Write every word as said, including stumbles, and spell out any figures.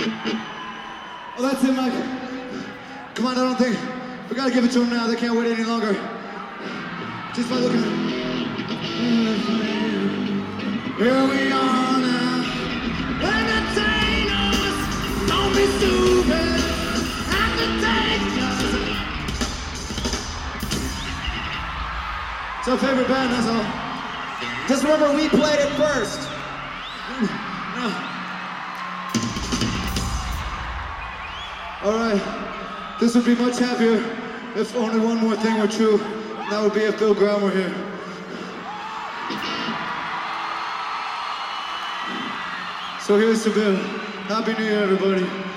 Well, that's it, Mike. Come on, I don't think... We gotta give it to them now. They can't wait any longer. Just by looking at... Here we are now. Entertain us. Don't be stupid. Have to take us. It's our favorite band, that's all. Just remember, we played it first. No. All right. This would be much happier if only one more thing were true. And that would be if Bill Graham were here. So here's to Bill. Happy New Year, everybody.